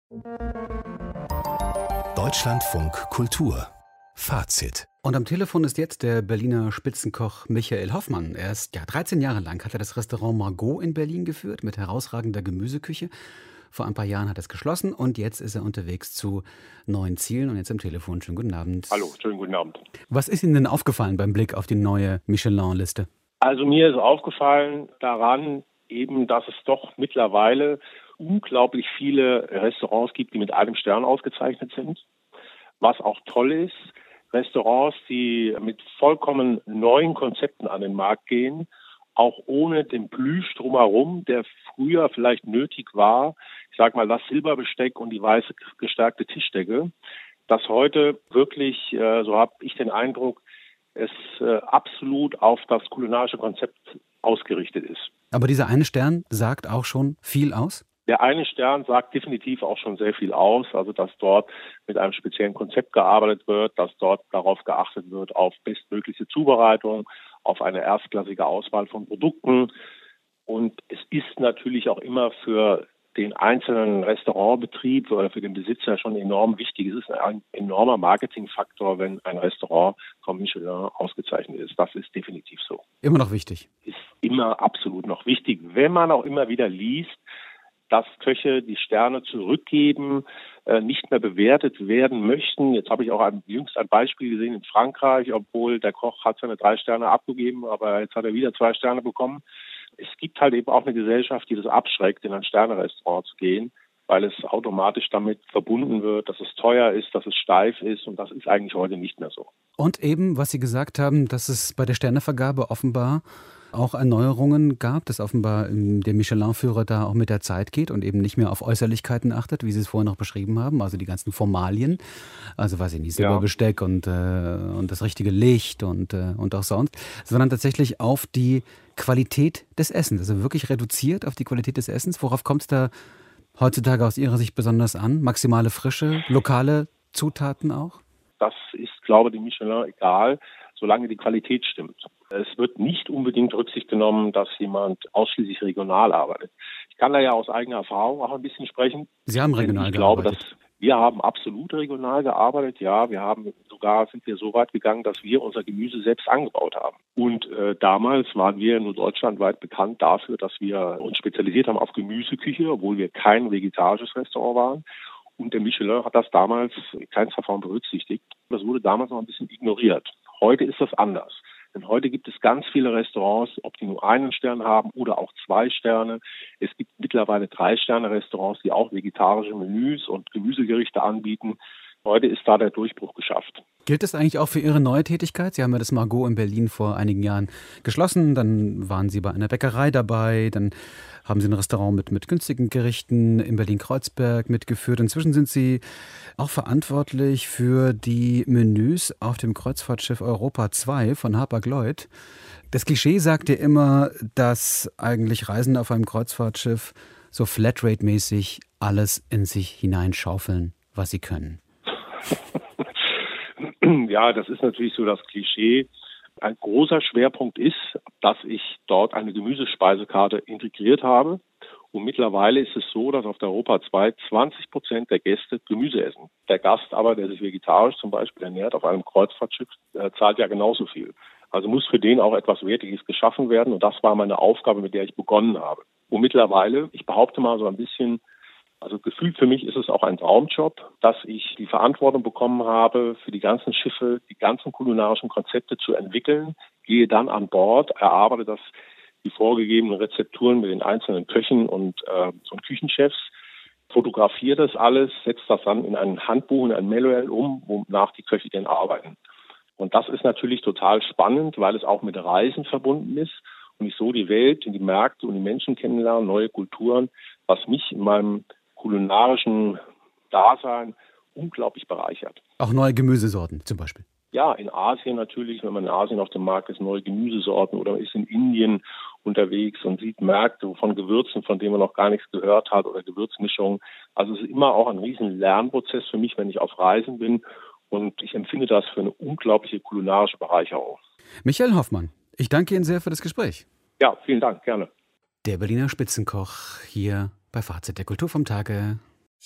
Deutschlandfunk Kultur Fazit. Und am Telefon ist jetzt der Berliner Spitzenkoch Michael Hoffmann. Er ist 13 Jahre lang hat er das Restaurant Margot in Berlin geführt mit herausragender Gemüseküche. Vor ein paar Jahren hat er es geschlossen und jetzt ist er unterwegs zu neuen Zielen. Und jetzt am Telefon. Schönen guten Abend. Hallo, schönen guten Abend. Was ist Ihnen denn aufgefallen beim Blick auf die neue Michelin-Liste? Also mir ist aufgefallen daran eben, dass es doch mittlerweile unglaublich viele Restaurants gibt, die mit einem Stern ausgezeichnet sind. Was auch toll ist, Restaurants, die mit vollkommen neuen Konzepten an den Markt gehen, auch ohne den Plüsch drumherum, der früher vielleicht nötig war. Ich sage mal, das Silberbesteck und die weiße gestärkte Tischdecke, das heute wirklich, so habe ich den Eindruck, es absolut auf das kulinarische Konzept ausgerichtet ist. Aber dieser eine Stern sagt auch schon viel aus? Der eine Stern sagt definitiv auch schon sehr viel aus, also dass dort mit einem speziellen Konzept gearbeitet wird, dass dort darauf geachtet wird, auf bestmögliche Zubereitung, auf eine erstklassige Auswahl von Produkten. Und es ist natürlich auch immer für den einzelnen Restaurantbetrieb oder für den Besitzer schon enorm wichtig. Es ist ein enormer Marketingfaktor, wenn ein Restaurant vom Michelin ausgezeichnet ist. Das ist definitiv so. Immer noch wichtig. Ist immer absolut noch wichtig, wenn man auch immer wieder liest, dass Köche die Sterne zurückgeben, nicht mehr bewertet werden möchten. Jetzt habe ich auch jüngst ein Beispiel gesehen in Frankreich, obwohl der Koch hat seine 3 Sterne abgegeben, aber jetzt hat er wieder 2 Sterne bekommen. Es gibt halt eben auch eine Gesellschaft, die das abschreckt, in ein Sternerestaurant zu gehen, weil es automatisch damit verbunden wird, dass es teuer ist, dass es steif ist, und das ist eigentlich heute nicht mehr so. Und eben, was Sie gesagt haben, dass es bei der Sternevergabe offenbar auch Erneuerungen gab, dass offenbar der Michelin-Führer da auch mit der Zeit geht und eben nicht mehr auf Äußerlichkeiten achtet, wie Sie es vorhin noch beschrieben haben, also die ganzen Formalien, also weiß ich nicht, Silberbesteck und das richtige Licht und auch sonst, sondern tatsächlich auf die Qualität des Essens, also wirklich reduziert auf die Qualität des Essens. Worauf kommt es da heutzutage aus Ihrer Sicht besonders an? Maximale Frische, lokale Zutaten auch? Das ist, glaube ich, dem Michelin egal, solange die Qualität stimmt. Es wird nicht unbedingt Rücksicht genommen, dass jemand ausschließlich regional arbeitet. Ich kann da ja aus eigener Erfahrung auch ein bisschen sprechen. Sie haben regional gearbeitet. Wir haben absolut regional gearbeitet. Ja, sind wir so weit gegangen, dass wir unser Gemüse selbst angebaut haben. Und damals waren wir nur deutschlandweit bekannt dafür, dass wir uns spezialisiert haben auf Gemüseküche, obwohl wir kein vegetarisches Restaurant waren. Und der Michelin hat das damals in keinster Form berücksichtigt. Das wurde damals noch ein bisschen ignoriert. Heute ist das anders. Denn heute gibt es ganz viele Restaurants, ob die nur 1 Stern haben oder auch 2 Sterne. Es gibt mittlerweile 3-Sterne-Restaurants, die auch vegetarische Menüs und Gemüsegerichte anbieten. Heute ist da der Durchbruch geschafft. Gilt das eigentlich auch für Ihre neue Tätigkeit? Sie haben ja das Margot in Berlin vor einigen Jahren geschlossen. Dann waren Sie bei einer Bäckerei dabei. Dann haben Sie ein Restaurant mit günstigen Gerichten in Berlin-Kreuzberg mitgeführt. Inzwischen sind Sie auch verantwortlich für die Menüs auf dem Kreuzfahrtschiff Europa 2 von Hapag-Lloyd. Das Klischee sagt ja immer, dass eigentlich Reisende auf einem Kreuzfahrtschiff so Flatrate-mäßig alles in sich hineinschaufeln, was sie können. Ja, das ist natürlich so das Klischee. Ein großer Schwerpunkt ist, dass ich dort eine Gemüsespeisekarte integriert habe. Und mittlerweile ist es so, dass auf der Europa 2 20% der Gäste Gemüse essen. Der Gast aber, der sich vegetarisch zum Beispiel ernährt auf einem Kreuzfahrtschiff, zahlt ja genauso viel. Also muss für den auch etwas Wertiges geschaffen werden. Und das war meine Aufgabe, mit der ich begonnen habe. Und mittlerweile, ich behaupte mal so ein bisschen, also gefühlt für mich ist es auch ein Traumjob, dass ich die Verantwortung bekommen habe, für die ganzen Schiffe, die ganzen kulinarischen Konzepte zu entwickeln, gehe dann an Bord, erarbeite die vorgegebenen Rezepturen mit den einzelnen Köchen und Küchenchefs, fotografiere das alles, setze das dann in ein Handbuch, in ein Manual um, wonach die Köche dann arbeiten. Und das ist natürlich total spannend, weil es auch mit Reisen verbunden ist und ich so die Welt und die Märkte und die Menschen kennenlerne, neue Kulturen, was mich in meinem kulinarischen Dasein unglaublich bereichert. Auch neue Gemüsesorten zum Beispiel? Ja, in Asien natürlich, wenn man in Asien auf dem Markt ist, neue Gemüsesorten, oder man ist in Indien unterwegs und sieht Märkte von Gewürzen, von denen man noch gar nichts gehört hat, oder Gewürzmischungen. Also es ist immer auch ein riesen Lernprozess für mich, wenn ich auf Reisen bin, und ich empfinde das für eine unglaubliche kulinarische Bereicherung. Michael Hoffmann, ich danke Ihnen sehr für das Gespräch. Ja, vielen Dank, gerne. Der Berliner Spitzenkoch hier bei Fazit, der Kultur vom Tage.